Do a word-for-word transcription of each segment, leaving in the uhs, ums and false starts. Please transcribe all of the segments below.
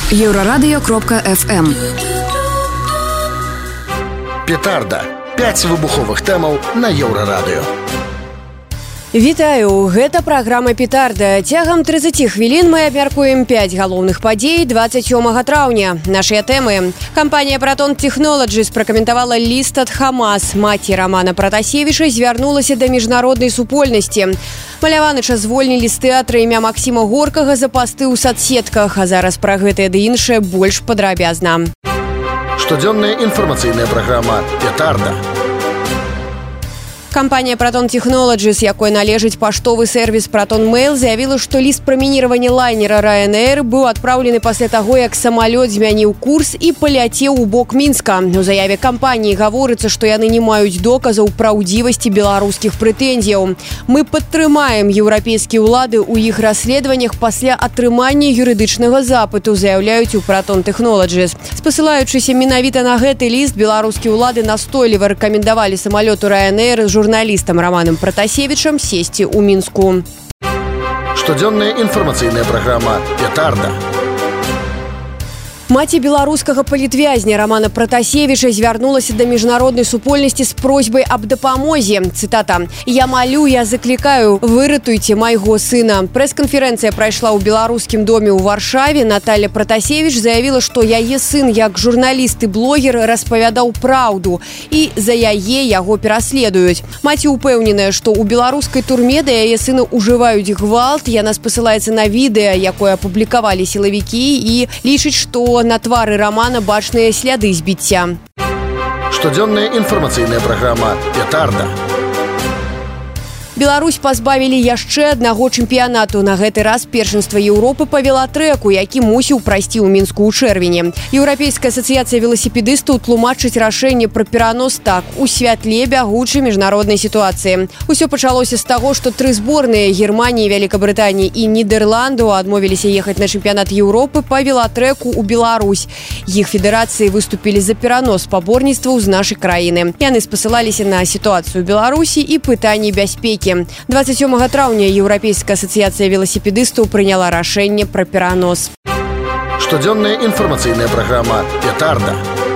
Еврорадио кропка эф эм. Петарда. пяць выбуховых тэмаў на Еўрарадыё. Вітаю, гэта праграма «Петарда». Цягам тридцать хвілін мы абмяркуем пяць галоўных падзей двадцать сёмага траўня. Нашыя тэмы. Кампанія «Протон Технолоджис» пракаментавала ліст ад Хамас. Маці Рамана Пратасевіча звярнулася да міжнароднай супольнасці. Маляваныча звольнілі з тэатра імя Максіма Горкага за пасты ў садсетках. А зараз пра гэтае ды іншае больш падрабязна. Штодзённая інфармацыйная праграма «Петарда». Кампанія «Протон Технолоджис», якой належыць паштовы сервіс «Протон Мэйл», заявіла, што ліст пра мініравання лайнера Ryanair быў адпраўлены пасля таго, як самалёт змяніў курс і паляцеў у бок Мінска. У заяве кампаніі гаворыцца, што яны не маюць доказаў праўдзівасці беларускіх прэтэнзіяў. Мы падтрымаем еўрапейскія ўлады ў іх расследаваннях пасля атрымання юрыдычнага запыту, заяўляюць у «Протон Технолоджис». Спасылаючыся менавіта на гэты ліст, беларускія ўлады настойліва рэкамендавалі самалёту Ryanair з журналістам Романом Пратасевічам сесці ў Мінску. Штодзённая інфармацыйная праграма «Петарда». Маці беларускага палітвязня Романа Пратасевіча звярнулася да міжнароднай супольнасці з просьбай аб дапамозе. Цытата: «Я малю, я заклікаю, выратуйце майго сына». Прэс-канферэнцыя прайшла ў беларускім доме ў Варшаве. Наталья Пратасевіч заявіла, што яе сын, як журналіст і блогер, распавядаў праўду, і за яе яго пераследуюць. Маці упэўненая, што ў беларускай турме да яе сына ўжываюць гвалт. Яна спасылаецца на відэа, якое апублікавалі сілавікі, і лічыць, што на твары Романа бачныя сляды збіцця. Штодзённая інфармацыйная праграма «Петарда». Беларусь пазбавілі яшчэ аднаго чэмпіянату. На гэты раз першынства Еўропы па велатрэку, які мусіў прайсці ў Мінску ў чэрвені. Еўрапейская асацыяцыя веласіпедыстаў тлумачыць рашэнне пра перанос так: у святле бягучай міжнароднай сітуацыі. Усё пачалося з таго, што тры зборныя Германіі, Вялікабрытаніі і Нідерланду адмовіліся ехаць на чэмпіянат Еўропы па велатрэку ў Беларусь. Іх федэрацыі выступілі за перанос спаборніцтваў з нашай краіны. Яны спасылаліся на сітуацыю ў Беларусі і пытанні бяспекі. двадцать сёмага траўня Еўрапейская асацыяцыя веласіпедыстаў прыняла рашэнне пра перанос. Штодзённая інфармацыйная праграма «Петарда».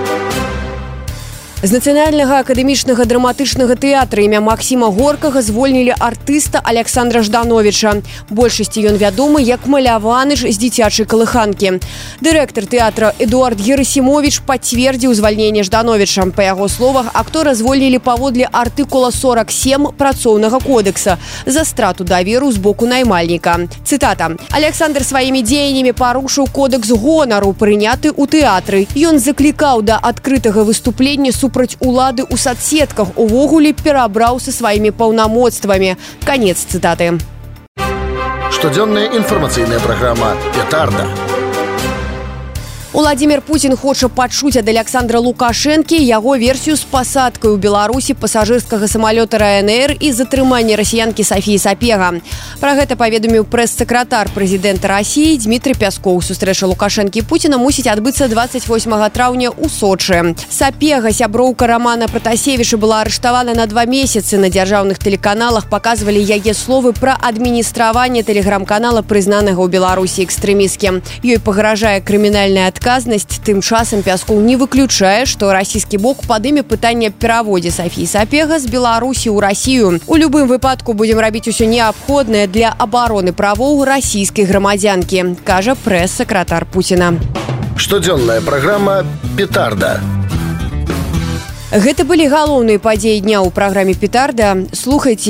З Нацыянальнага акадэмічнага драматычнага тэатра імя Максіма Горкага звольнілі артыста Александра Ждановіча. Большасці ён вядомы як Маляваныч з дзіцячай калыханкі. Дырэктар тэатра Эдуард Герасімовіч пацвердзіў звальненне Ждановіча. Па яго словах, актора звольнілі паводле артыкула сорок сем працоўнага кодекса за страту даверу з боку наймальніка. Цытата: «Александр сваімі дзеяннямі парушыў кодекс гонару, прыняты ў тэатры. Ён заклікаў да адкрытага выступлення супраць супраць улады ў садсетках, увогуле перабраў са сваімі паўнамоцтвамі». Канец цытаты. Штодзённая інфармацыйная праграма «Петарда». Уладзімір Пуцін хоча пачуць ад Александра Лукашэнкі яго версію з пасадкай у Беларусі пасажырскага самалёта Ryanair і затрымання расіянкі Сафіі Сапега. Пра гэта паведаміў прэс-сакратар прэзідэнта Расіі Дмітрый Пяскоў. Сустрэча Лукашэнкі і Пуціна мусіць адбыцца двадцать восьмага траўня ў Сочы. Сапега, сяброўка Романа Пратасевіча, была арыштавана на два месяцы. На дзяржаўных тэлеканалах паказвалі яе словы пра адміністраванне тэлеграм-канала, прызнанага ў Беларусі экстрэмісцкім. Ёй пагражае крымінальная адказнасць. Тым часам Пяскоў не выключае, што расійскі бок падыме пытанне аб пераводзе Сафіі Сапега з Беларусі ў Расію. У любым выпадку будзем рабіць усё неабходнае для абароны правоў расійскай грамадзянкі, кажа прэс-сакратар Пуціна. Штодзённая праграма «Петарда». Гэта былі галоўныя падзеі дня ў праграме «Петарда». Слухайце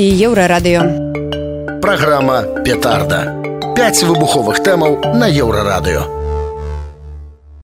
Еўрарадыё. Праграма «Петарда». пяць выбуховых тэмаў на Еўрарадыё.